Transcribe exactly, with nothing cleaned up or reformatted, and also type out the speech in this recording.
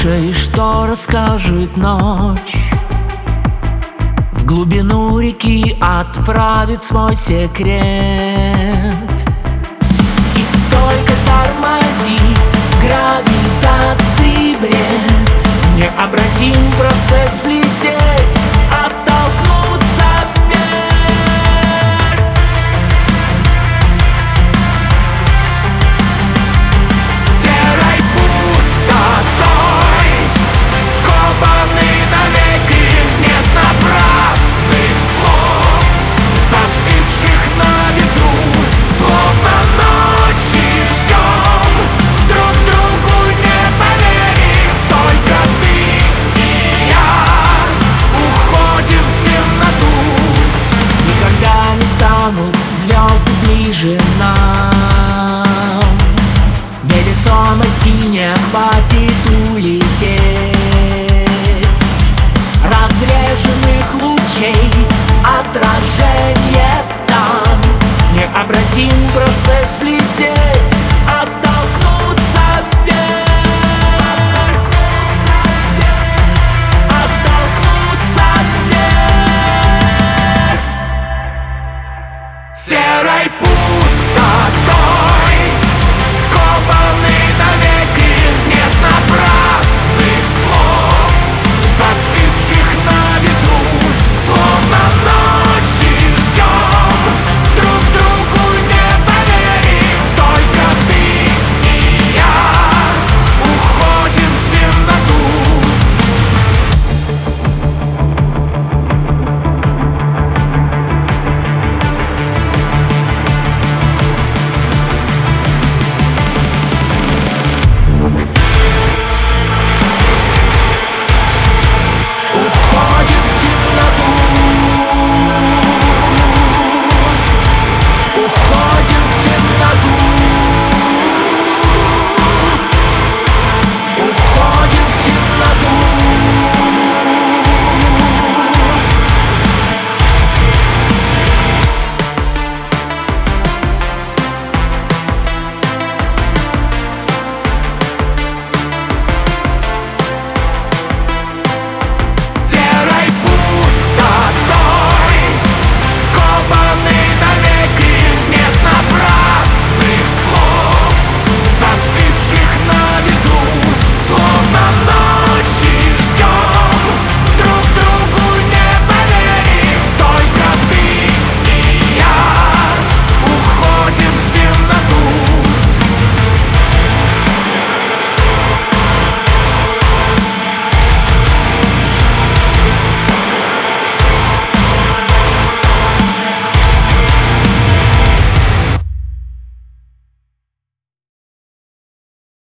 Слушай, что расскажет ночь. В глубину реки отправит свой секрет. И только тормозит гравитации бред. Необратим процесс лететь, оттолкнуться вверх. Серой пустотой скованный навеки, нет напрасных слов, застывших на ветру, словно ночи ждем, друг другу не поверив. Только ты и я уходим в темноту. Никогда не станут звезды ближе нам, невесомости не хватит улететь. Разреженных лучей отражение там. Необратим процесс лететь, оттолкнуться вверх. Оттолкнуться вверх. Серой пустотой